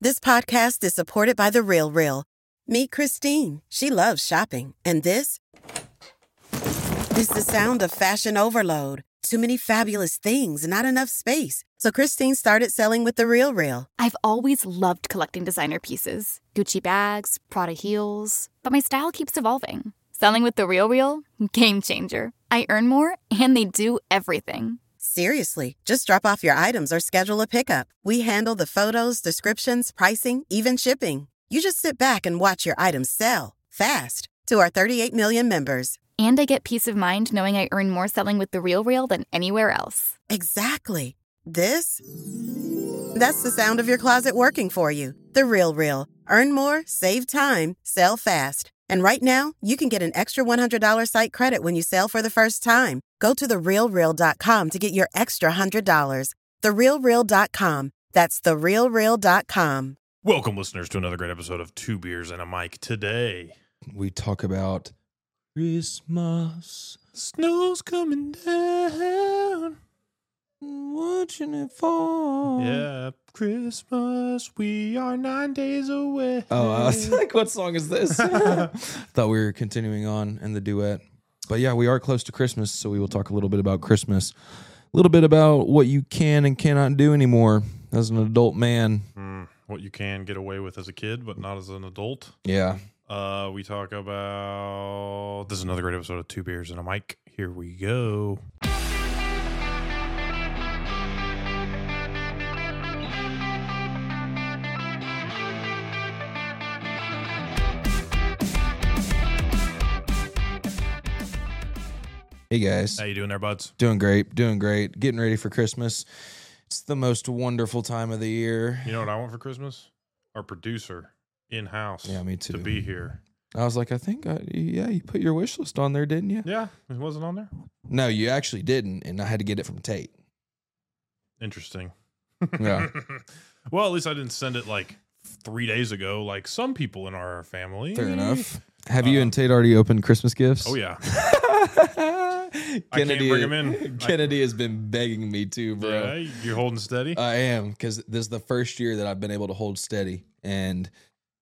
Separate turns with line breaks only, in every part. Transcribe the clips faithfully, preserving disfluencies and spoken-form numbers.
This podcast is supported by The Real Real. Meet Christine. She loves shopping. And this is the sound of fashion overload. Too many fabulous things, not enough space. So Christine started selling with The Real Real.
I've always loved collecting designer pieces. Gucci bags, Prada heels. But my style keeps evolving. Selling with The Real Real? Game changer. I earn more, and they do everything.
Seriously, just drop off your items or schedule a pickup. We handle the photos, descriptions, pricing, even shipping. You just sit back and watch your items sell fast to our thirty-eight million members.
And I get peace of mind knowing I earn more selling with The Real Real than anywhere else.
Exactly. This? That's the sound of your closet working for you. The Real Real. Earn more, save time, sell fast. And right now, you can get an extra one hundred dollars site credit when you sell for the first time. Go to the real real dot com to get your extra one hundred dollars. the real real dot com. That's the real real dot com.
Welcome, listeners, to another great episode of Two Beers and a Mic. Today,
we talk about Christmas.
Snow's coming down.
Watching it fall.
Yeah, Christmas. We are nine days away.
Oh, I was like, what song is this? Thought we were continuing on in the duet. But yeah, we are close to Christmas, so we will talk a little bit about Christmas. A little bit about what you can and cannot do anymore as an adult man.
Mm, what you can get away with as a kid, but not as an adult.
Yeah.
Uh, we talk about... This is another great episode of Two Beers and a Mic. Here we go.
Hey guys.
How you doing there, buds?
Doing great, doing great. Getting ready for Christmas. It's the most wonderful time of the year.
You know what I want for Christmas? Our producer in-house.
Yeah, me too.
To be here.
I was like, I think, I, yeah, you put your wish list on there, didn't you?
Yeah, it wasn't on there?
No, you actually didn't, and I had to get it from Tate.
Interesting.
Yeah.
Well, at least I didn't send it like three days ago, like some people in our family.
Fair enough. Have
um,
you and Tate already opened Christmas gifts?
Oh, yeah.
Kennedy,
I can't bring him in.
Kennedy I, has been begging me to, bro.
Yeah, you're holding steady?
I am, because this is the first year that I've been able to hold steady. And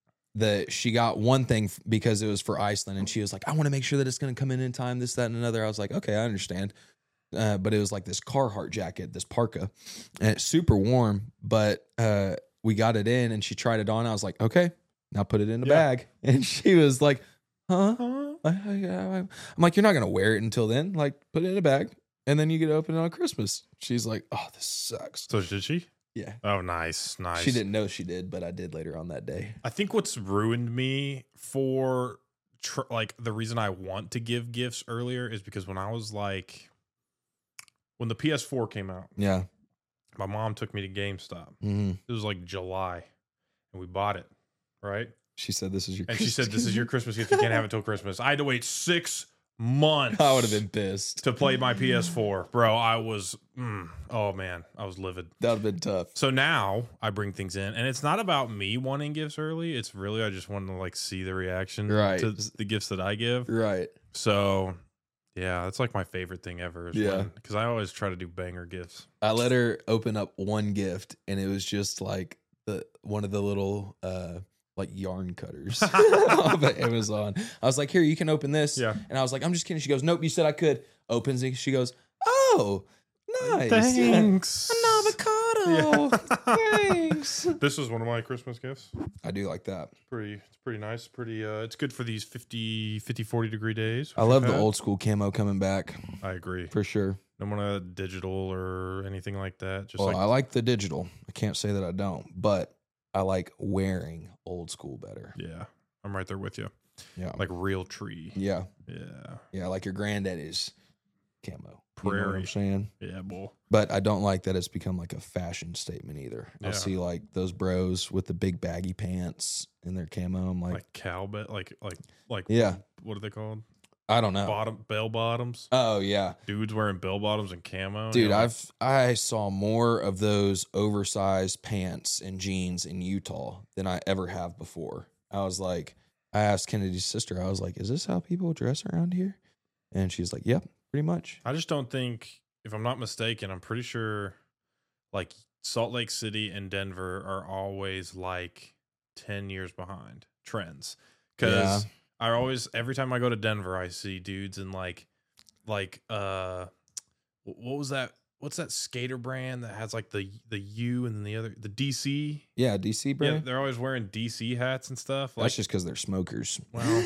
the she got one thing f- because it was for Iceland, and she was like, I want to make sure that it's going to come in in time, this, that, and another. I was like, okay, I understand. Uh, but it was like this Carhartt jacket, this parka, and it's super warm. But uh, we got it in, and she tried it on. I was like, okay, now put it in the
Yeah.
bag. And she was like, huh?
Huh?
I, I, I, I'm like, you're not going to wear it until then. Like, put it in a bag, and then you get to open it on Christmas. She's like, oh, this sucks.
So did she?
Yeah.
Oh, nice, nice.
She didn't know she did, but I did later on that day.
I think what's ruined me for tr- like the reason I want to give gifts earlier is because when I was like, when the P S four came out,
Yeah.
my mom took me to GameStop.
Mm-hmm.
It was like July, and we bought it, right?
She said, this is your
And she said, "This is your Christmas gift. You can't have it till Christmas." I had to wait six months.
I would have been pissed.
to play my P S four, bro. I was, mm, oh man, I was livid.
That would have been tough.
So now I bring things in, and it's not about me wanting gifts early. It's really I just want to like see the reaction
Right.
to the gifts that I give.
Right.
So yeah, that's like my favorite thing ever.
Yeah.
Because I always try to do banger gifts.
I let her open up one gift, and it was just like the one of the little uh like yarn cutters off of Amazon. I was like, here, you can open this.
Yeah.
And I was like, I'm just kidding. She goes, nope, you said I could. Opens it. She goes, oh, nice.
Thanks.
An avocado. Thanks.
This is one of my Christmas gifts.
I do like that.
Pretty, it's pretty nice. Pretty, uh, it's good for these fifty, fifty, forty degree days.
I love
which
the
we've
old school camo coming back
had. I agree.
for sure.
No want a digital or anything like that. Just
Well,
like
I like the digital. I can't say that I don't, but I like wearing old school better.
yeah, I'm right there with you.
Yeah.
Like real tree.
Yeah.
Yeah,
Yeah. Like your granddaddy's camo. You know what
Prairie.
I'm saying?
yeah, boy.
But I don't like that it's become like a fashion statement either.
Yeah.
I see like those bros with the big baggy pants in their camo. I'm like,
Like cowbell, like like like
yeah,
What are they called?
I don't know.
Bottom bell bottoms.
Oh yeah,
Dudes wearing bell bottoms and camo. and
dude,
you're like,
I've I saw more of those oversized pants and jeans in Utah than I ever have before. I was like, I asked Kennedy's sister, I was like, is this how people dress around here? And she's like, yep, pretty much.
I just don't think, if I'm not mistaken, I'm pretty sure like Salt Lake City and Denver are always like ten years behind trends. Because
Yeah.
I always, every time I go to Denver, I see dudes in like, like, uh, what was that? What's that skater brand that has like the the U and then the other, the D C?
Yeah, D C
Yeah,
brand.
they're always wearing D C hats and stuff. Like,
That's just because they're smokers.
well,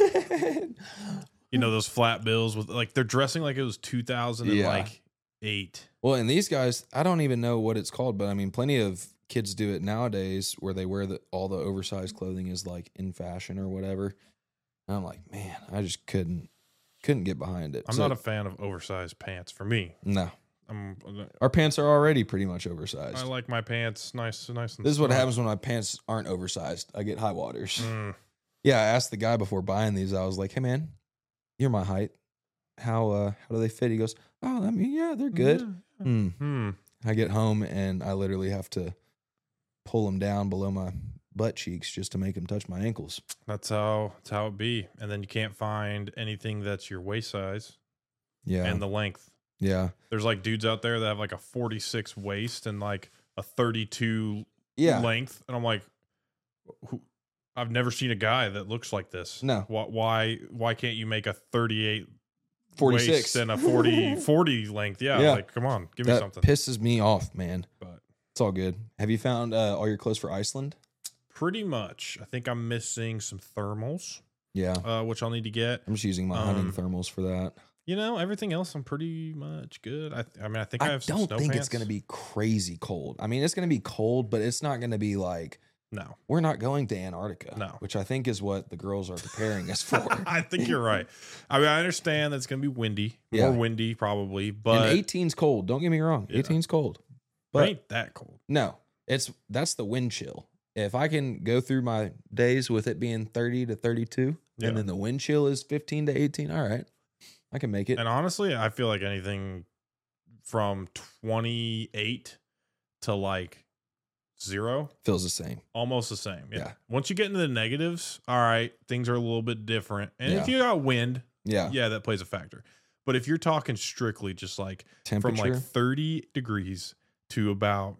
you know, those flat bills with like, they're dressing like it was two thousand
Yeah.
like eight.
Well, and these guys, I don't even know what it's called, but I mean, plenty of kids do it nowadays where they wear the, all the oversized clothing is like in fashion or whatever. And I'm like, man, I just couldn't couldn't get behind it.
I'm
So-
not a fan of oversized pants for me.
no.
I'm,
Our pants are already pretty much oversized.
I like my pants nice, nice and
This is what
snug.
happens when my pants aren't oversized. I get high waters.
Mm.
Yeah, I asked the guy before buying these. I was like, "Hey, man, you're my height. How uh, how do they fit?" He goes, "Oh, I mean, yeah, they're good."
Yeah.
Hmm.
Hmm.
I get home and I literally have to pull them down below my butt cheeks just to make them touch my ankles.
That's how that's how it be. And then you can't find anything that's your waist size
Yeah,
and the length.
yeah,
There's like dudes out there that have like a forty-six waist and like a thirty-two
yeah.
length, and I'm like, who? I've never seen a guy that looks like this.
No.
Why? Why, why can't you make a thirty-eight
forty-six
waist and a forty, forty length? Yeah,
Yeah.
like come on, give me
That
something.
pisses me off, man.
But
It's all good. Have you found uh, all your clothes for Iceland?
pretty much, I think I'm missing some thermals,
Yeah,
uh, which I'll need to get.
I'm just using my hunting
Um,
thermals for that.
You know, everything else I'm pretty much good. I, I mean, I think I,
I
have some
don't
snow
think
pants.
it's going to be crazy cold. I mean, it's going to be cold, but it's not going to be like
No,
we're not going to Antarctica.
No.
Which I think is what the girls are preparing us for.
I think you're right. I mean, I understand that it's going to be windy,
Yeah.
more windy probably, but
and eighteen's cold. Don't get me wrong.
Yeah.
eighteen's cold.
it
But
ain't that cold.
no, it's that's the wind chill. If I can go through my days with it being thirty to thirty-two,
Yeah.
and then the wind chill is fifteen to eighteen, all right, I can make it.
And honestly, I feel like anything from twenty-eight to like zero,
Feels the same.
almost the same. Yeah.
Yeah.
Once you get into the negatives, all right, things are a little bit different. And if
Yeah.
you got wind,
Yeah.
yeah, that plays a factor. But if you're talking strictly just like from
Temperature.
like thirty degrees to about,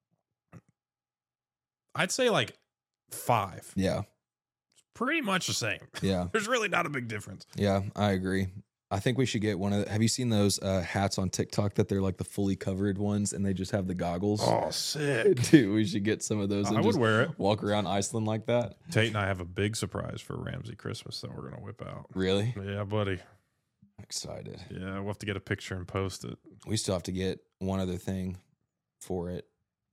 I'd say like five,
yeah.
pretty much the same.
Yeah.
There's really not a big difference.
Yeah. I agree. I think we should get one of the, have you seen those uh, hats on TikTok that they're like the fully covered ones and they just have the goggles?
Oh, sick.
Dude, we should get some of those and
I would
just
wear it.
walk around Iceland like that.
Tate and I have a big surprise for Ramsey Christmas that we're going to whip out.
Really?
Yeah, buddy.
Excited.
Yeah, we'll have to get a picture and post it.
We still have to get one other thing for it.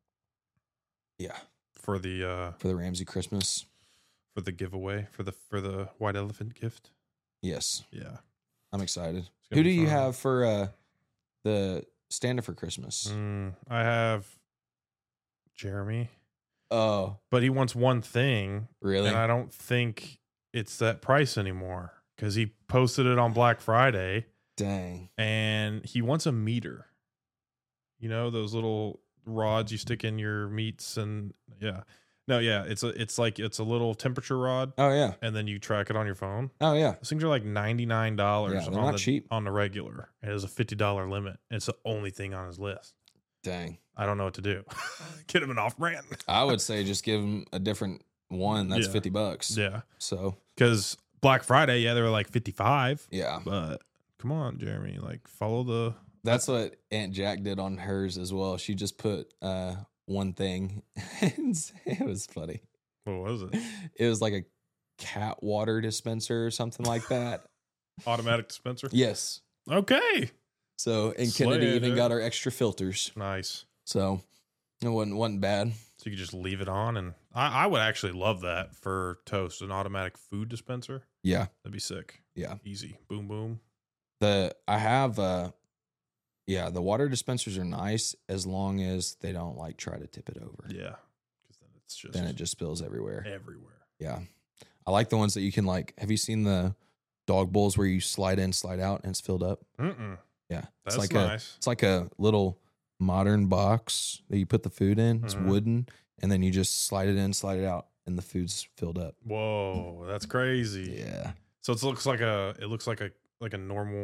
Yeah.
For the uh
For the Ramsey Christmas.
for the giveaway, for the for the white elephant gift.
Yes.
Yeah.
I'm excited.
gonna
Who do
be
you
fun.
have for uh the stand-up for Christmas?
Mm, I have Jeremy,
Oh,
but he wants one thing,
really?
and I don't think it's that price anymore because he posted it on Black Friday,
Dang.
and he wants a meter. You know those little rods you stick in your meats, and yeah, no, yeah, it's a it's like it's a little temperature rod,
Oh yeah.
and then you track it on your phone.
Oh yeah.
Those things are like ninety-nine dollars
Yeah, they're
on
not
the
cheap.
on the regular. It has a fifty dollar limit. It's the only thing on his list.
Dang.
I don't know what to do. Get him an off brand.
I would say just give him a different one that's
Yeah.
fifty bucks.
Yeah.
So,
Because Black Friday, yeah, they were like fifty-five.
yeah.
But come on, Jeremy. Like follow the
That's what Aunt Jack did on hers as well. She just put uh one thing. It was funny.
what was it?
It was like a cat water dispenser or something like that.
Automatic dispenser?
Yes.
Okay.
So, and
Slay
Kennedy
it,
even
dude.
got our extra filters.
Nice.
So, it wasn't, wasn't bad.
So you could just leave it on, and I, I would actually love that for toast, an automatic food dispenser.
Yeah.
That'd be sick.
Yeah.
Easy. Boom boom.
The, I have, uh, yeah, the water dispensers are nice as long as they don't like try to tip it over.
Yeah. Because then it's just
Then it just spills everywhere.
everywhere.
Yeah. I like the ones that you can like, have you seen the dog bowls where you slide in, slide out and it's filled up?
Mm-mm.
Yeah.
That's
it's like
nice.
a, it's like a little modern box that you put the food in. It's
Mhm.
wooden and then you just slide it in, slide it out and the food's filled up.
Whoa, that's crazy.
Yeah.
So it looks like a it looks like a like a normal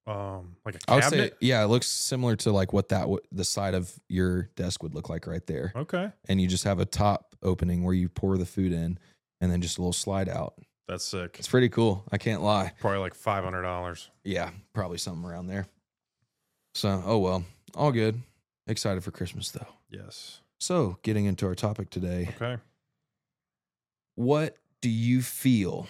Um, like a
I would say,
cabinet.
yeah, it looks similar to like what that w- the side of your desk would look like right there.
Okay,
And you just have a top opening where you pour the food in, and then just a little slide out.
that's sick.
It's pretty cool. I can't lie.
Probably like five hundred dollars.
Yeah, probably something around there. So, oh well, all good. Excited for Christmas though.
Yes.
So, getting into our topic today,
Okay.
what do you feel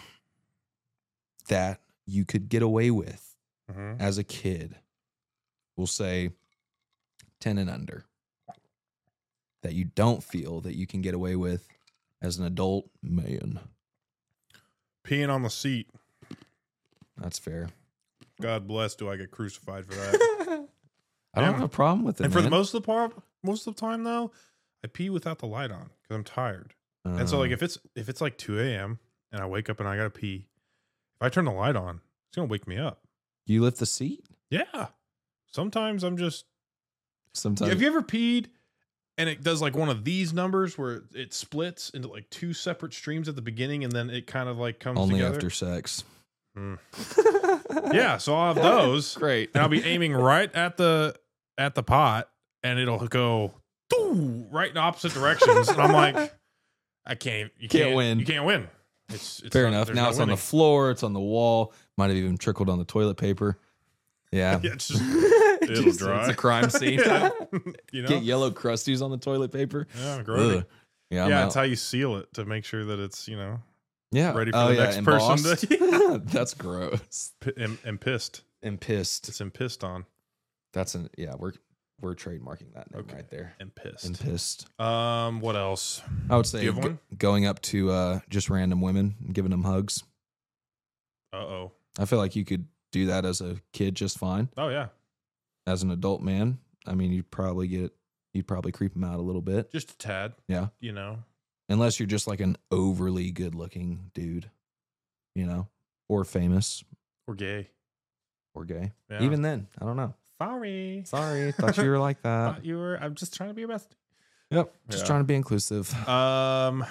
that you could get away with
Mm-hmm.
as a kid? We'll say ten and under. That you don't feel that you can get away with as an adult man.
Peeing on the seat.
That's fair.
God bless. Do I get crucified for that?
I don't
Yeah.
have a problem with it.
and for the
man.
most of the part, most of the time though, I pee without the light on because I'm tired. And so like
Uh,
if it's if it's like two a.m. and I wake up and I gotta pee, if I turn the light on, it's gonna wake me up.
you lift the seat
Yeah. Sometimes I'm just.
sometimes.
Have you ever peed and it does like one of these numbers where it splits into like two separate streams at the beginning and then it kind of like comes
Only
together?
after sex.
Mm. Yeah, so I'll have those.
Great.
And I'll be aiming right at the at the pot and it'll go doo, right in opposite directions. And I'm like, I can't you
Can't
can't,
win.
You can't win. It's, it's
Fair
not-
enough.
there's
Now
no
it's on the
winning.
floor. It's on the wall. Might have even trickled on the toilet paper. Yeah.
Yeah, it's just
It
it'll
just-
dry.
It's a crime scene.
Yeah. You know?
Get yellow crusties on the toilet paper.
Yeah, grody.
Ugh. Yeah, I'm
Yeah,
out.
it's how you seal it to make sure that it's, you know,
yeah.
ready for
oh,
the
yeah,
next person
embossed.
to-
That's gross.
pi- and, and pissed.
And pissed.
It's in pissed on.
That's an yeah. We're we're trademarking that name
Okay.
right there.
And pissed.
And pissed.
Um, what else?
I would say
Do you have
go-
one?
going up to uh, just random women and giving them hugs.
Uh oh.
I feel like you could do that as a kid just fine.
Oh yeah.
As an adult man, I mean, you'd probably get you'd probably creep them out a little bit.
Just a tad.
Yeah.
You know.
Unless you're just like an overly good looking dude, you know, or famous
Or gay.
or gay.
Yeah.
Even then, I don't know.
Sorry.
Sorry, thought you were like that.
Thought you were. I'm just trying to be your best.
Yep, just
Yeah.
trying to be inclusive.
Um.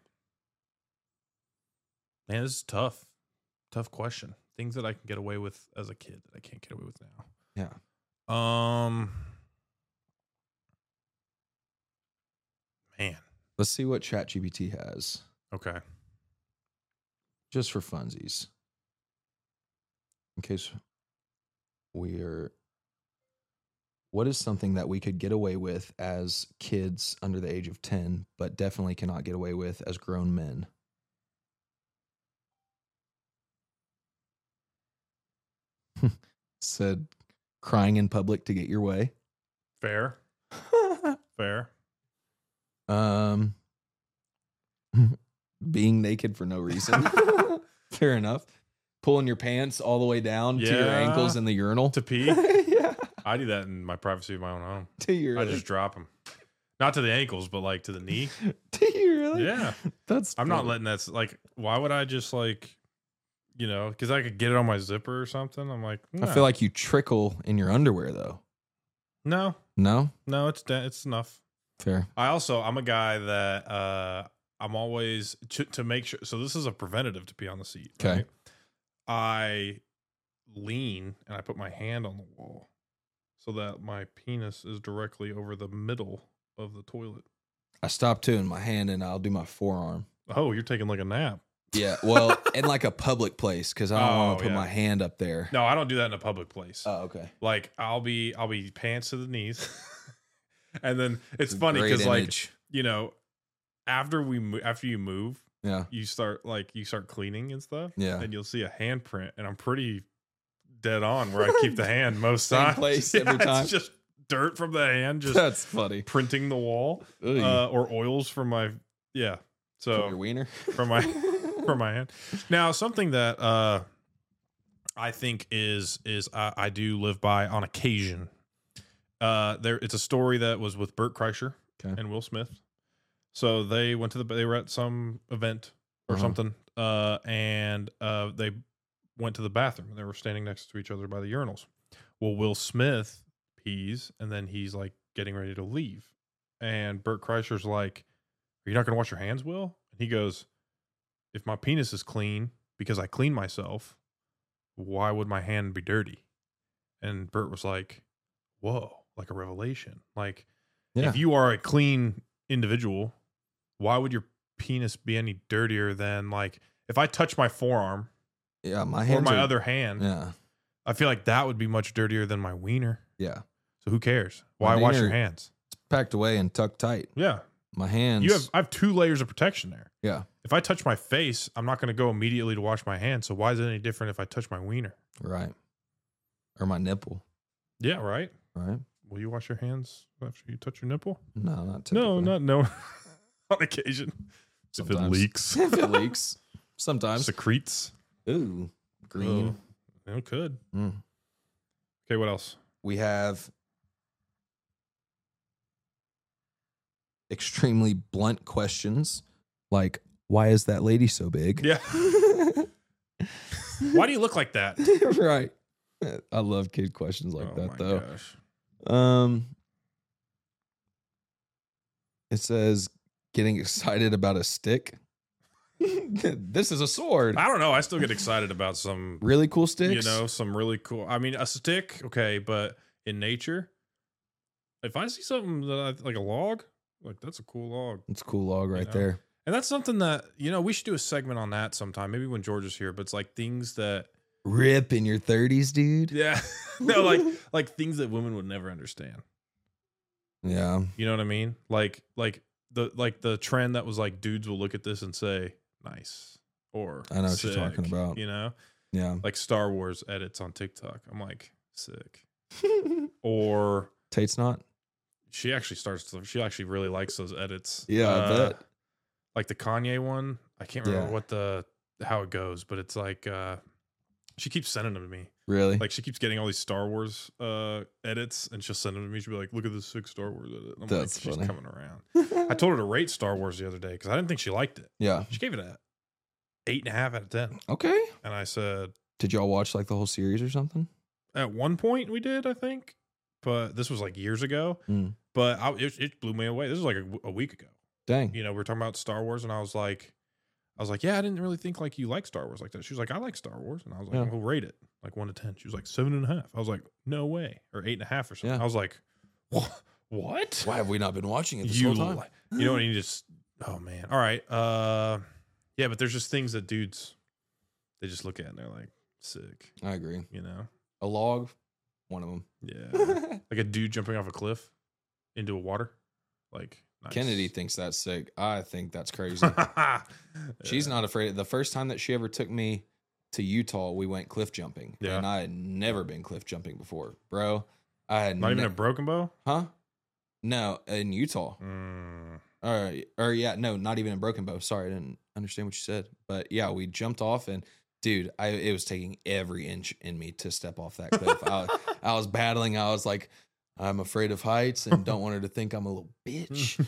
Man, this is tough. Tough question. Things that I can get away with as a kid that I can't get away with now.
Yeah.
Um. Man.
Let's see what ChatGPT has,
Okay.
just for funsies, in case we are. What is something that we could get away with as kids under the age of ten, but definitely cannot get away with as grown men? Said crying in public to get your way.
Fair. Fair.
Um, being naked for no reason. Fair enough. Pulling your pants all the way down to your
Yeah.
ankles in the urinal.
To pee.
Yeah.
I do that in my privacy of my own home.
Do you
I
really?
just drop them. Not to the ankles, but like to the knee.
Do you really?
Yeah.
That's.
I'm not
funny.
letting that. s- Like, why would I just like, you know, because I could get it on my zipper or something. I'm like,
I feel like you trickle in your underwear though.
no,
No.
no, it's de- it's enough.
Fair.
I also I'm a guy that uh I'm always to, to make sure. So this is a preventative to pee on the seat.
Okay.
right? I lean and I put my hand on the wall so that my penis is directly over the middle of the toilet.
I stop too in my hand and I'll do my forearm.
Oh, you're taking like a nap.
Yeah. Well, in like a public place because I don't
Oh,
want to put
yeah.
my hand up there.
No, I don't do that in a public place.
Oh, okay.
Like I'll be I'll be pants to the knees, and then it's
a
funny
great
because like
image.
you know after we mo- after you move,
Yeah.
you start like you start cleaning and stuff.
Yeah.
and you'll see a handprint, and I'm pretty dead on where I keep the hand most
Same
times.
place
Yeah,
every time.
It's just dirt from the hand, just
That's funny.
printing the wall,
Ugh.
uh, or oils from my yeah.
From
So
your wiener.
from my from my hand. Now, something that uh, I think is is I, I do live by on occasion. Uh, there, it's a story that was with Bert Kreischer
Okay.
and Will Smith. So they went to the they were at some event or
Uh-huh.
something, uh, and uh, they went to the bathroom. They were standing next to each other by the urinals. Well, Will Smith pees, and then he's like getting ready to leave, and Bert Kreischer's like, "Are you not going to wash your hands, Will?" And he goes, "If my penis is clean because I clean myself, why would my hand be dirty?" And Bert was like, whoa, like a revelation. Like,
Yeah.
if you are a clean individual, why would your penis be any dirtier than, like, if I touch my forearm
Yeah. My
or
hands
my
are-
other hand,
Yeah.
I feel like that would be much dirtier than my wiener.
Yeah.
So who cares?
My
Why wash your
wiener-
hands?
It's packed away and tucked tight.
Yeah.
My hands.
You have I have two layers of protection there.
Yeah.
If I touch my face, I'm not going to go immediately to wash my hands. So why is it any different if I touch my wiener?
Right. Or my nipple.
Yeah, right.
Right.
Will you wash your hands after you touch your nipple?
No, not typically.
No, not no. On occasion, if it
Sometimes.
leaks,
if it leaks. Sometimes.
secretes.
Ooh. Green.
Oh, it could.
Mm.
Okay, what else?
We have extremely blunt questions like, why is that lady so big?
Yeah. Why do you look like that?
Right. I love kid questions like
oh
that
my
though.
gosh.
Um it says getting excited about a stick. This is a sword.
I don't know. I still get excited about some,
Really cool sticks.
you know, some really cool. I mean, a stick, okay, but in nature, if I see something that I, like a log, like that's a cool log.
It's a cool log right
know?
there.
And that's something that, you know, we should do a segment on that sometime. Maybe when George is here, but it's like things that,
Rip in your thirties, dude.
yeah, no, like, like things that women would never understand.
Yeah.
You know what I mean? Like, like the, like the trend that was like, dudes will look at this and say, nice. Or
I know what you're talking
sick,
about.
You know,
Yeah.
like Star Wars edits on TikTok. I'm like, sick. Or
Tate's not?
she actually starts to, she actually really likes those edits.
Yeah, I
Uh,
bet.
Like the Kanye one. I can't remember
Yeah.
what the, how it goes, but it's like, uh, she keeps sending them to me.
Really?
Like she keeps getting all these Star Wars uh, edits, and she'll send them to me. She'll be like, "Look at this sick Star Wars edit." And I'm
That's
like, she's
funny.
coming around. I told her to rate Star Wars the other day because I didn't think she liked it.
Yeah.
She gave it a eight and a half out of ten,
Okay.
and I said,
Did y'all watch like the whole series or something?
at one point we did, I think, but this was like years ago.
Mm.
But I, it, it blew me away. This was like a, a week ago.
Dang.
You know, we were talking about Star Wars, and I was like, I was like, yeah, I didn't really think like you like Star Wars like that. She was like, I like Star Wars, and I was like,
Yeah.
well, rate it like one to ten. She was like seven and a half. I was like, no way, or eight and a half or something.
Yeah.
I was like, what? What?
Why have we not been watching it this
You,
whole time?
you know what? You just, oh man. All right. Uh, yeah, but there's just things that dudes, they just look at and they're like, sick.
I agree.
You know?
A log, one of them.
Yeah. Like a dude jumping off a cliff into a water. Like nice.
Kennedy thinks that's sick. I think that's crazy. She's not afraid. The first time that she ever took me to Utah, we went cliff jumping.
Yeah.
And I had never been cliff jumping before. Bro, I had
Not even
ne-
a broken bow.
Huh? No, in Utah.
Mm.
Or, or yeah, no, not even in Broken Bow. Sorry, I didn't understand what you said. But yeah, we jumped off and dude, I it was taking every inch in me to step off that cliff. I, I was battling. I was like, I'm afraid of heights and don't want her to think I'm a little bitch.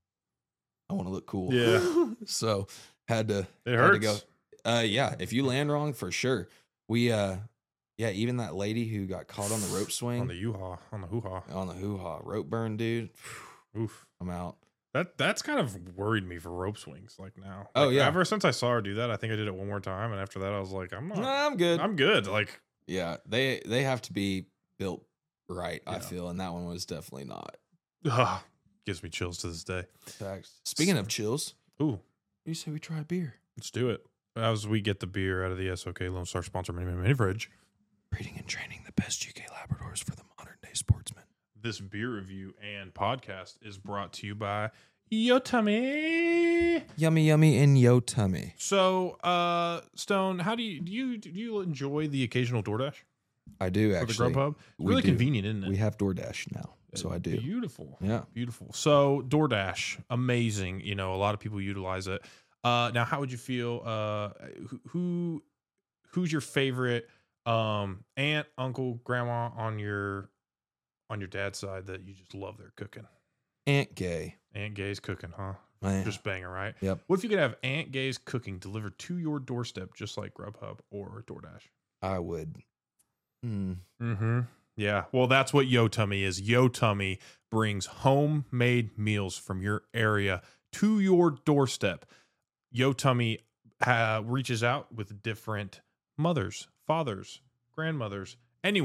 I want to look cool.
Yeah.
So had to,
It
had
hurts.
to go. Uh, yeah, if you land wrong, for sure. We, uh, yeah, even that lady who got caught on the rope swing
On the U-Haul, on the hoo-ha.
on the hoo-ha rope burn, dude.
Oof.
I'm out.
That that's kind of worried me for rope swings. Like now.
Oh,
Like,
yeah.
Ever since I saw her do that, I think I did it one more time, and after that, I was like, I'm not.
Nah, I'm good.
I'm good. Like,
Yeah, they they have to be built right, I
Yeah.
feel, and that one was definitely not.
ugh, gives me chills to this day.
Speaking of chills,
Ooh,
you say we try a beer.
let's do it. As we get the beer out of the S O K Lone Star sponsor mini mini mini fridge.
Breeding and training the best U K Labradors for the modern day sportsman.
This beer review and podcast is brought to you by Yo Tummy.
Yummy, yummy in yo tummy.
So, uh, Stone, how do you do you do you enjoy the occasional DoorDash
I do
or
actually.
the Grubhub? It's
we
really
do.
convenient, isn't it?
We have DoorDash now, so I do.
Beautiful.
Yeah.
Beautiful. So DoorDash, amazing. You know, a lot of people utilize it. Uh, now, how would you feel? Uh, who, who who's your favorite um aunt, uncle, grandma on your on your dad's side that you just love their cooking?
Aunt Gay.
Aunt Gay's cooking, huh?
Man.
Just banger, right?
Yep.
What if you could have Aunt Gay's cooking delivered to your doorstep, just like Grubhub or DoorDash?
I would. Hmm.
Mm-hmm. Yeah. Well, that's what Yo Tummy is. Yo Tummy brings homemade meals from your area to your doorstep. Yo Tummy uh, reaches out with different mothers, fathers, grandmothers, anyone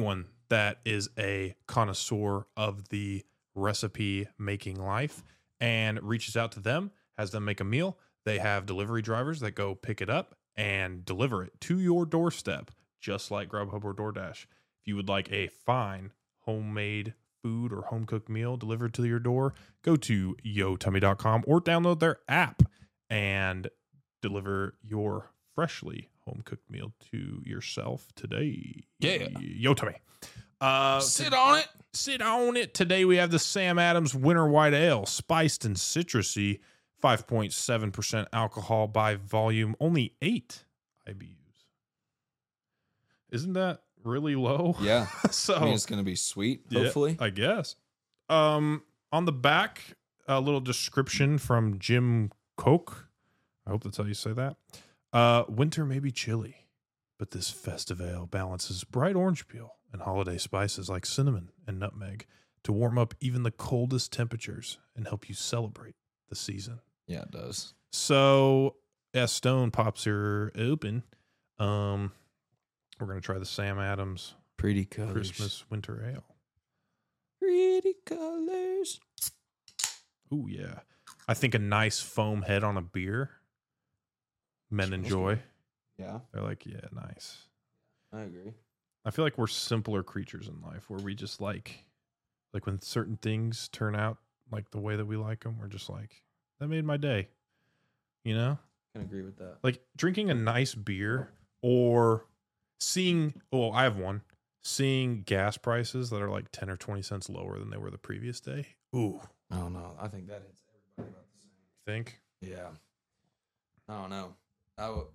that is a connoisseur of the recipe making life and reaches out to them, has them make a meal. They have delivery drivers that go pick it up and deliver it to your doorstep, just like Grubhub or DoorDash. If you would like a fine homemade food or home cooked meal delivered to your door, go to yo tummy dot com or download their app and deliver your freshly home cooked meal to yourself today.
Yeah.
Yo Tummy. Uh,
Sit on it.
Sit on it. Today we have the Sam Adams Winter White Ale, spiced and citrusy, five point seven percent alcohol by volume, only eight I B Us. Isn't that really low?
Yeah.
So
I mean, it's going to be sweet,
yeah,
hopefully.
I guess. Um, on the back, a little description from Jim Koch. I hope that's how you say that. Uh, winter may be chilly, but this festive ale balances bright orange peel and holiday spices like cinnamon and nutmeg to warm up even the coldest temperatures and help you celebrate the season.
Yeah, it does.
So, as Stone pops her open, um, we're going to try the Sam Adams
Pretty colors.
Christmas Winter Ale.
Pretty colors.
Ooh, yeah. I think a nice foam head on a beer, men enjoy.
Yeah,
They're like, yeah, nice.
I agree.
I feel like we're simpler creatures in life where we just like, like when certain things turn out like the way that we like them, we're just like, that made my day. You know?
I can agree with that.
Like drinking a nice beer or seeing, oh, I have one, seeing gas prices that are like ten or twenty cents lower than they were the previous day. Ooh.
I don't know. I think that hits everybody about the same.
Think?
Yeah. I don't know. I would.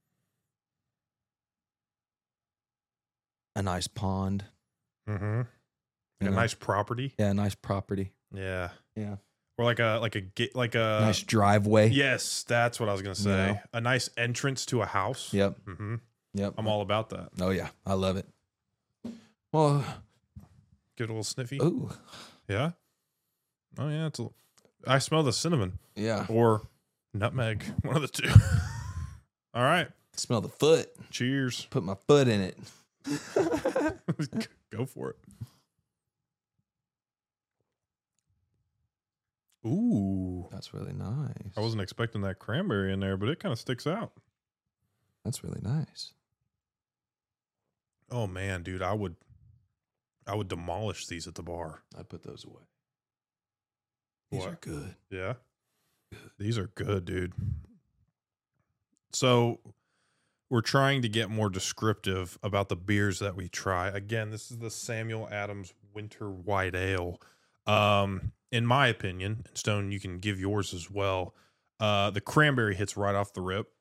A nice pond.
Mm-hmm.
You
A
know?
nice property.
Yeah, a nice property.
Yeah.
Yeah.
Or like a, like a, get like a,
nice driveway.
yes, that's what I was going to say.
Yeah.
A nice entrance to a house.
Yep.
Mm-hmm.
Yep.
I'm all about that.
Oh, yeah. I love it. Well,
Get a little sniffy.
ooh.
Yeah. Oh yeah. It's a, I smell the cinnamon
Yeah.
or nutmeg. One of the two. All right.
Smell the foot.
Cheers.
Put my foot in it.
Go for it. Ooh.
That's really nice.
I wasn't expecting that cranberry in there, but it kind of sticks out.
That's really nice.
Oh man, dude, I would I would demolish these at the bar.
I'd put those away. These
What?
are good.
Yeah. These are good, dude. So we're trying to get more descriptive about the beers that we try. Again, this is the Samuel Adams Winter White Ale. Um, in my opinion, and Stone, you can give yours as well. Uh, the cranberry hits right off the rip.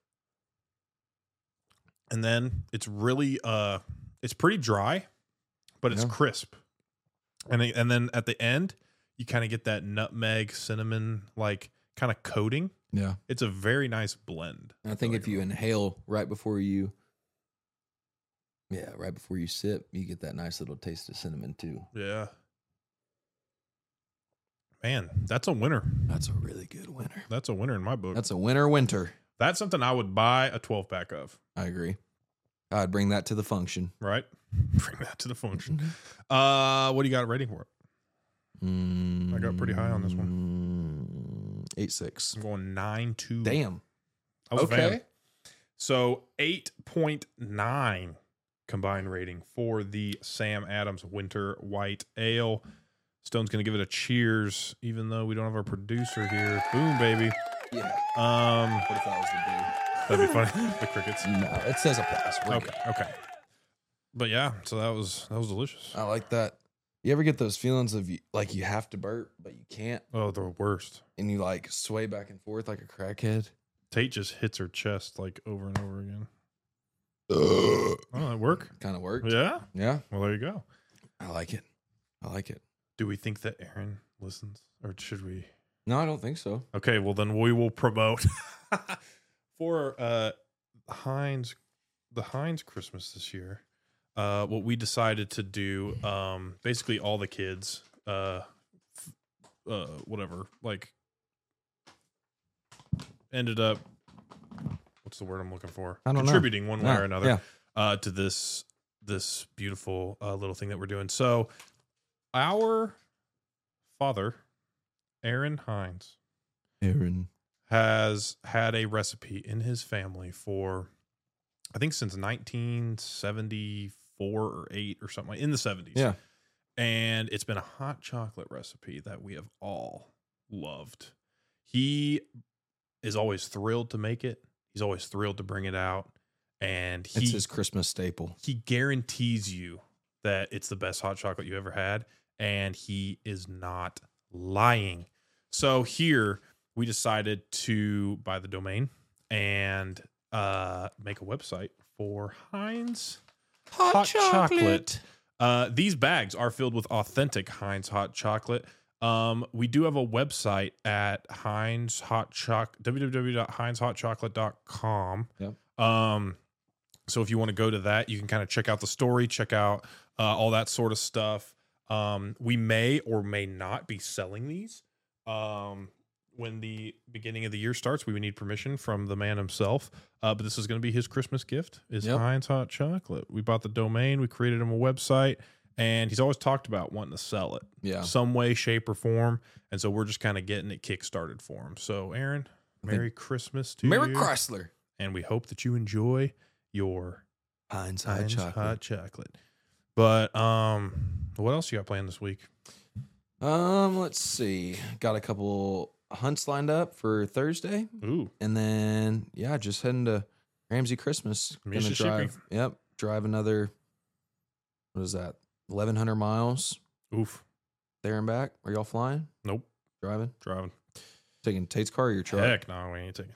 And then it's really, uh, it's pretty dry, but it's
Yeah.
crisp. And, it- and then at the end, you kind of get that nutmeg, cinnamon, like kind of coating.
Yeah.
It's a very nice blend.
And I think
Like-
if you inhale right before you, yeah, right before you sip, you get that nice little taste of cinnamon too.
Yeah. Man, that's a winner.
That's a really good winner.
That's a winner in my book.
That's a winner winter.
That's something I would buy a twelve pack of,
I agree. I'd bring that to the function.
right? Bring that to the function. Uh, what do you got rating for it?
Mm,
I got pretty high on this one.
Eight six.
I'm going nine two.
Damn.
I was a fan.
Okay.
So eight point nine combined rating for the Sam Adams Winter White Ale. Stone's going to give it a cheers, even though we don't have our producer here. Boom, baby.
Yeah.
Um,
What if that was the
that'd be funny. The crickets.
boo? No, it says applause. We're
Okay,
good.
okay. But yeah, so that was that was delicious.
I like that. You ever get those feelings of you, like you have to burp, but you can't,
Oh, the worst.
and you like sway back and forth like a crackhead?
Tate just hits her chest like over and over again. Oh, that work?
Kind of worked.
Yeah.
Yeah.
Well, there you go.
I like it. I like it.
Do we think that Aaron listens, or should we?
No, I don't think so.
Okay, well then we will promote for uh Heinz, the Heinz Christmas this year. Uh, what we decided to do, um, basically all the kids, uh, f- uh, whatever, like, ended up. What's the word I'm looking for?
I don't know.
Contributing one way
Yeah,
or another
yeah.
uh, to this this beautiful uh, little thing that we're doing. So our father, Aaron Hines,
Aaron
has had a recipe in his family for, I think, since nineteen seventy-four or eight or something like in the seventies.
Yeah.
And it's been a hot chocolate recipe that we have all loved. He is always thrilled to make it. He's always thrilled to bring it out. And he,
it's his Christmas staple.
He guarantees you that it's the best hot chocolate you ever had. And he is not lying. So here we decided to buy the domain and uh, make a website for Heinz Hot, hot chocolate. chocolate. Uh, these bags are filled with authentic Heinz hot chocolate. Um, we do have a website at Heinz Hot Choc w w w dot heinz hot chocolate dot com.
Yep.
Um, so if you want to go to that, you can kind of check out the story, check out uh, all that sort of stuff. Um, we may or may not be selling these. Um, when the beginning of the year starts, we would need permission from the man himself. Uh, but this is going to be his Christmas gift, is yep. Heinz Hot Chocolate. We bought the domain, we created him a website, and he's always talked about wanting to sell it.
Yeah.
Some way, shape, or form. And so we're just kind of getting it kick-started for him. So, Aaron, Merry Christmas to
Merry
you.
Merry Chrysler.
And we hope that you enjoy your
Heinz Hot
Heinz
Chocolate.
Hot Chocolate. But um, what else you got planned this week?
Um, let's see. Got a couple hunts lined up for Thursday.
Ooh.
And then, yeah, just heading to Ramsey Christmas. Gonna drive. Yep. Drive another, what is that? eleven hundred miles.
Oof.
There and back. Are y'all flying?
Nope.
Driving?
Driving.
Taking Tate's car or your truck?
Heck no, we ain't taking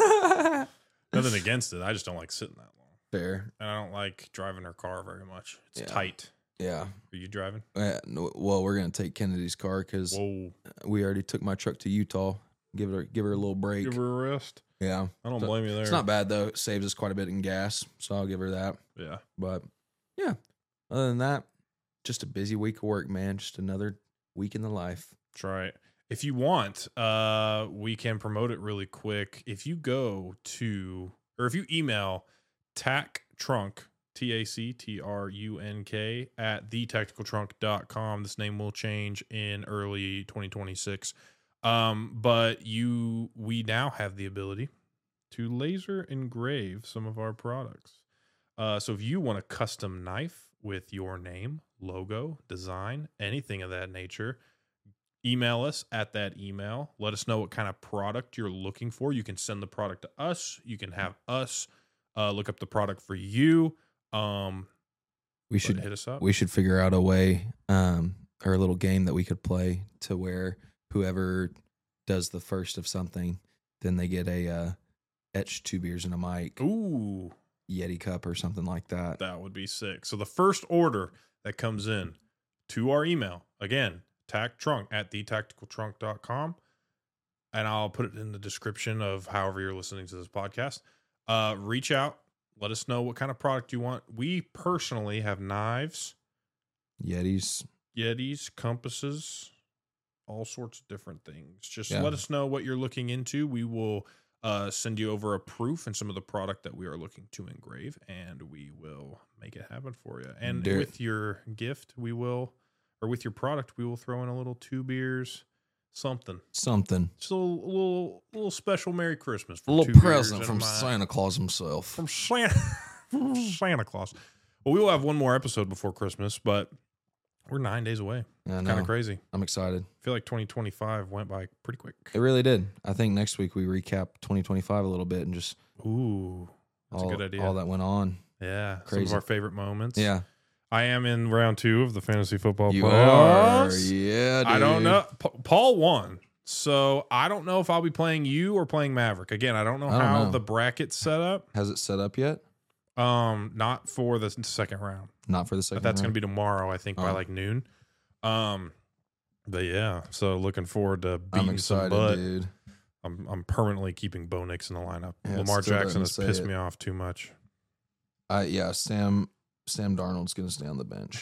nothing against it. I just don't like sitting that long.
Fair.
And I don't like driving her car very much. It's
yeah.
tight.
Yeah.
Are you driving?
Uh, no, well, we're going to take Kennedy's car because we already took my truck to Utah. Give it, a, give her a little break.
Give her a rest.
Yeah.
I don't
so,
blame you there.
It's not bad, though. It saves us quite a bit in gas, so I'll give her that.
Yeah.
But, yeah. Other than that, just a busy week of work, man. Just another week in the life.
That's right. If you want, uh, we can promote it really quick. If you go to, or if you email tack trunk, T A C T R U N K, at the tactical trunk dot com, this name will change in early twenty twenty-six. Um, but you, we now have the ability to laser engrave some of our products. Uh, so if you want a custom knife with your name, logo, design, anything of that nature, email us at that email. Let us know what kind of product you're looking for. You can send the product to us. You can have us uh, look up the product for you. Um,
we should
hit us up.
We should figure out a way, um, or a little game that we could play to where whoever does the first of something, then they get a uh, etched two beers and a mic.
Ooh,
Yeti cup or something like that.
That would be sick. So the first order that comes in to our email, again, tack trunk at the tactical trunk dot com, and I'll put it in the description of however you're listening to this podcast. Uh, reach out. Let us know what kind of product you want. We personally have knives,
Yetis,
Yetis, compasses, all sorts of different things. Just
yeah.
let us know what you're looking into. We will uh, send you over a proof and some of the product that we are looking to engrave, and we will make it happen for you. And
Dare-
with your gift, we will, or with your product, we will throw in a little two beers, something.
Something.
Just a little, little, little special Merry Christmas. For
a little
two
present
beers
from
and a
Santa Claus himself.
From Santa, from Santa Claus. Well, we will have one more episode before Christmas, but we're nine days away.
I
Kind of crazy.
I'm excited.
I feel like twenty twenty-five went by pretty quick.
It really did. I think next week we recap twenty twenty-five a little bit and just
Ooh, that's
all,
a good idea.
all that went on.
Yeah,
Crazy.
some of our favorite moments.
Yeah.
I am in round two of the fantasy football
You
playoffs.
are, yeah, dude.
I don't know. Pa- Paul won, so I don't know if I'll be playing you or playing Maverick. Again, I don't know
I don't
how
know.
the bracket's set up.
Has it set up yet?
Um, not for the second round.
Not for the second
But that's
round?
going to be tomorrow, I think, by
Oh.
like noon. Um, but yeah, so looking forward to beating
I'm
some
excited,
butt.
dude.
I'm I'm permanently keeping Bo Nix in the lineup.
Yeah,
Lamar
still
Jackson has
doesn't say
pissed
it.
me off too much.
Uh, yeah, Sam Sam Darnold's going to stay on the bench.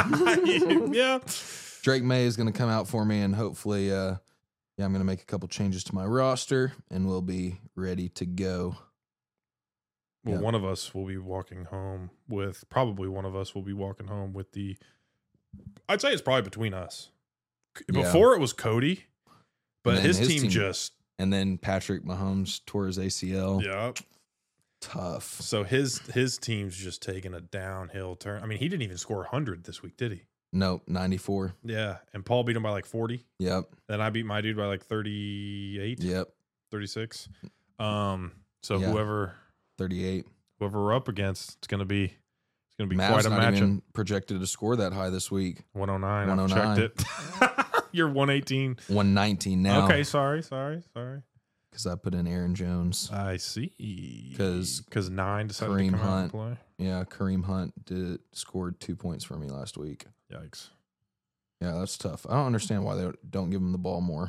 Yeah.
Drake May is going to come out for me, and hopefully, uh, yeah, I'm going to make a couple changes to my roster, and we'll be ready to go.
Well,
Yep.
one of us will be walking home with, probably one of us will be walking home with the, I'd say it's probably between us.
Yeah.
Before it was Cody, but
And then
his,
his
team,
team-
just,
And then Patrick Mahomes tore his A C L.
yeah.
Tough.
So his his team's just taking a downhill turn. I mean, he didn't even score one hundred this week, did he?
Nope, ninety-four.
Yeah. And Paul beat him by like forty.
Yep.
Then I beat my dude by like thirty-eight,
Yep.
thirty-six. Um, so
Yeah.
whoever
thirty-eight.
whoever we're up against, it's gonna be it's gonna be
Mavs
quite a
not
matchup.
even projected to score that high this week.
one oh nine.
one oh
I've
nine.
checked it. You're one eighteen.
one nineteen now.
Okay, sorry, sorry, sorry.
Because I put in Aaron Jones.
I see.
'Cause
because nine decided
Kareem
to come out and
Hunt-
play.
Yeah, Kareem Hunt did scored two points for me last week.
Yikes.
Yeah, that's tough. I don't understand why they don't give him the ball more.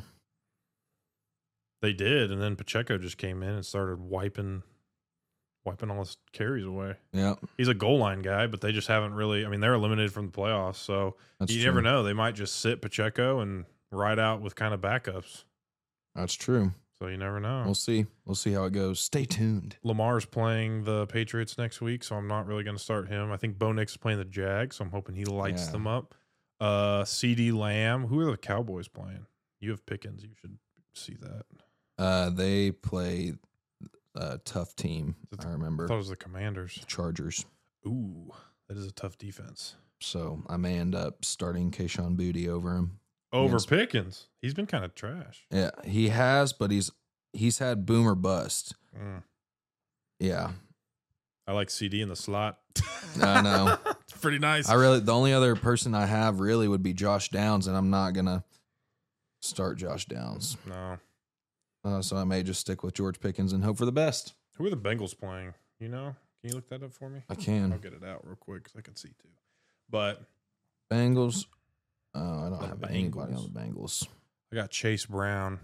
They did, and then Pacheco just came in and started wiping wiping all his carries away.
Yeah,
He's a goal line guy, but they just haven't really. I mean, they're eliminated from the playoffs, so
that's
you
true.
never know. They might just sit Pacheco and ride out with kind of backups.
That's true.
So you never know.
We'll see. We'll see how it goes. Stay tuned.
Lamar's playing the Patriots next week, so I'm not really going to start him. I think Bo Nix is playing the Jags, so I'm hoping he lights
Yeah.
them up. Uh, C D Lamb. Who are the Cowboys playing? You have Pickens. You should see that.
Uh, they play a tough team.
It's-
I
I
remember
thought it was the Commanders.
Chargers.
Ooh, that is a tough defense.
So I may end up starting Kayshawn Boutte over him.
Over
Yes.
Pickens. He's been kind of trash.
Yeah, he has, but he's he's had boomer bust.
Mm.
Yeah,
I like C D in the slot.
I know.
It's pretty nice.
I really the only other person I have really would be Josh Downs, and I'm not gonna start Josh Downs.
no.
Uh, so I may just stick with George Pickens and hope for the best.
Who are the Bengals playing? You know? Can you look that up for me?
I
I'll
can.
get it out real quick because I can see too. But
Bengals. Oh, I don't
The
have anybody
Bengals.
on the Bengals.
I got Chase Brown.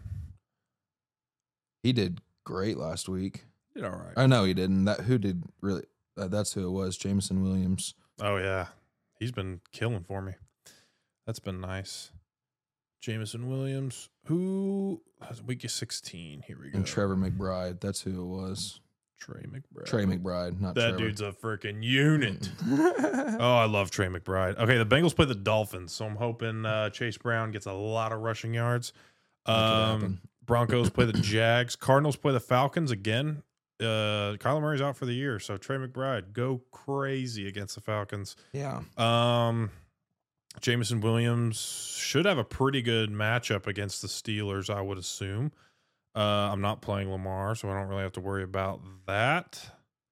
He did great last week.
Did all right.
I know he didn't. That who did really? Uh, that's who it was. Jameson Williams.
Oh yeah, he's been killing for me. That's been nice. Jameson Williams, who week sixteen. Here we go.
And Trevor McBride. That's who it was.
Trey McBride.
Trey McBride, not
That
Trevor.
dude's a freaking unit. Oh, I love Trey McBride. Okay, the Bengals play the Dolphins, so I'm hoping uh, Chase Brown gets a lot of rushing yards.
That could
Um,
happen.
Broncos play the Jags. Cardinals play the Falcons again. Uh, Kyler Murray's out for the year, so Trey McBride, go crazy against the Falcons.
Yeah.
Um, Jameson Williams should have a pretty good matchup against the Steelers, I would assume. Uh, I'm not playing Lamar, so I don't really have to worry about that.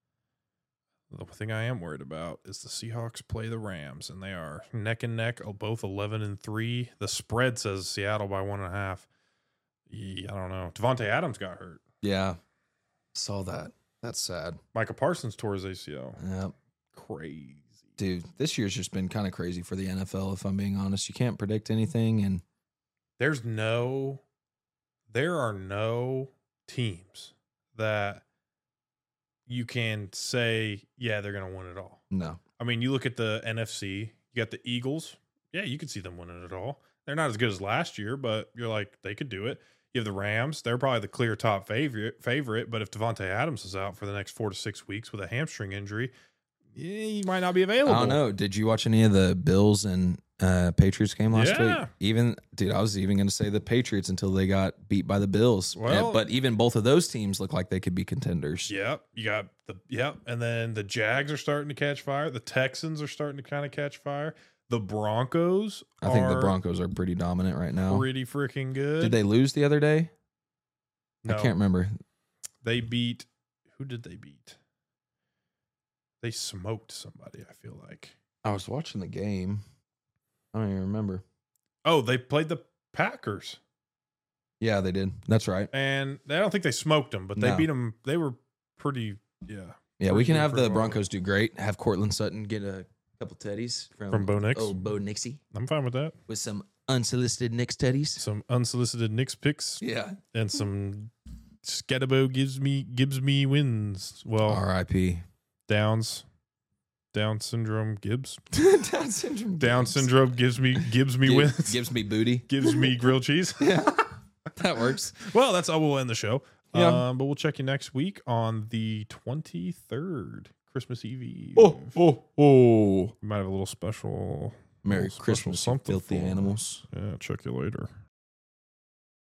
The thing I am worried about is the Seahawks play the Rams, and they are neck and neck, oh, both eleven and three. The spread says Seattle by one and a half. Yeah, I don't know. Devontae Adams got hurt.
Yeah. Saw that. That's sad.
Micah Parsons tore his A C L.
Yep.
Crazy.
Dude, this year's just been kind of crazy for the N F L, if I'm being honest. You can't predict anything. And
There's no, there are no teams that you can say, yeah, they're going to win it all.
no.
I mean, you look at the N F C, you got the Eagles. Yeah, you could see them winning it all. They're not as good as last year, but you're like, they could do it. You have the Rams. They're probably the clear top favorite, favorite. But if Devontae Adams is out for the next four to six weeks with a hamstring injury, yeah, he might not be available.
I don't know. Did you watch any of the Bills and uh, Patriots game last
Yeah.
week? Even, dude, I was even going to say the Patriots until they got beat by the Bills.
Well-
Yeah, but even both of those teams look like they could be contenders.
Yep. You got the, yep. And then the Jags are starting to catch fire. The Texans are starting to kind of catch fire. The Broncos
I think the
are
Broncos are pretty dominant right now.
pretty freaking good.
Did they lose the other day?
No,
I can't remember.
They beat, who did they beat? They smoked somebody, I feel like.
I was watching the game. I don't even remember.
Oh, they played the Packers.
Yeah, they did. That's right.
And I don't think they smoked them, but they
No.
beat them. They were pretty, yeah.
Yeah, we can
Pretty
have
good
the
for
Broncos do great. Have Cortland Sutton get a couple teddies from,
From Bo Nix.
old Bo Nixie
I'm fine with that.
with some unsolicited Knicks teddies.
Some unsolicited Knicks picks
Yeah.
and some Scatabo gives me gives me wins. Well,
R I P
Downs, Down syndrome Gibbs.
Down syndrome.
Down syndrome gives me gives me
Gives,
wins.
gives me booty.
Gives me grilled cheese.
Yeah, that works.
Well, that's how we'll end the show.
Yeah.
Um, but we'll check you next week on the twenty-third, Christmas Eve. Eve.
Oh, oh, oh.
We might have a little special.
Merry
little special
Christmas, you
something
filthy
for-
animals.
Yeah, check you later.